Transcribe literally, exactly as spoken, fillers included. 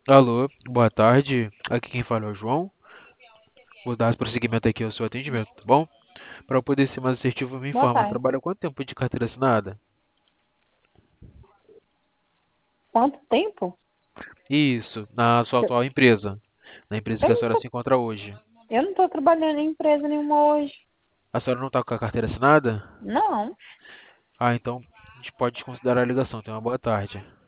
Alô, boa tarde. Aqui quem fala é o João. Vou dar prosseguimento aqui ao seu atendimento, tá bom? Para eu poder ser mais assertivo, me Boa informa. tarde. Trabalha há quanto tempo de carteira assinada? Quanto tempo? Isso, na sua Eu, atual empresa. Na empresa eu que a não senhora tô, se encontra hoje. eu não tô trabalhando em empresa nenhuma hoje. A senhora não está com a carteira assinada? Não. Ah, então a gente pode considerar a ligação. Tenha uma boa tarde.